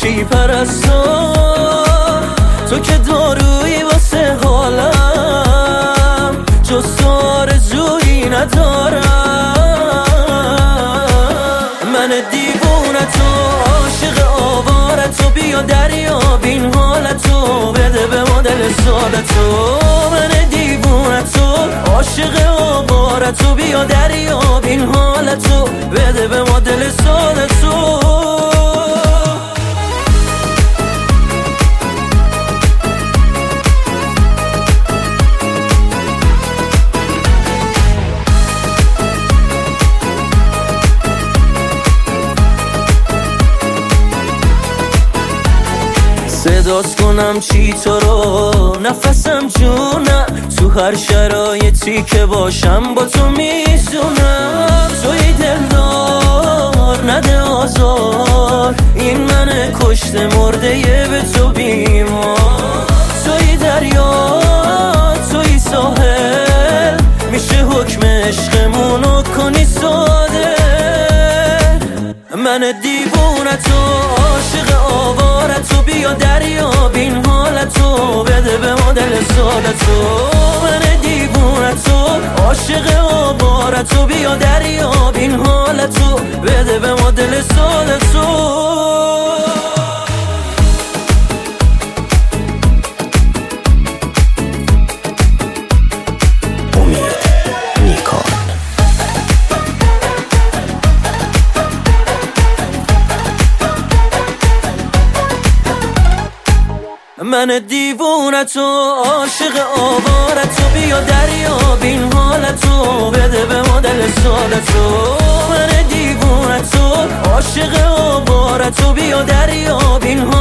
خوشی پرستار، تو که دارویی واسه حالم، جز تو آرزویی ندارم. من دیوونتو عاشق آوارتو، بیا دریاب این حالتو، بده به ما دل سادتو. من دیوونتو عاشق آوارتو، بیا دریاب این حالتو، بده به ما دل سادتو. صداست کنم چی تو رو، نفسم جونم، تو هر شرایطی که باشم با تو میزونم. توی دلدار نده آزار، این من کشته مرده به تو بیمار. توی دریا توی ساحل، میشه حکم عشقمونو کنی ساده. من دیوونتو عاشق آوارتو، بیا دریاب این حالتو، بده به ما دل سادتو. من دیوونتو عاشق آوارتو، بیا دریاب این حالتو، بده به ما دل سادتو. من دیوونتو عاشق آوارتو، بیا دریاب این حالتو، بده به ما دل سادتو. من دیوونتو عاشق آوارتو، بیا دریاب این حالتو.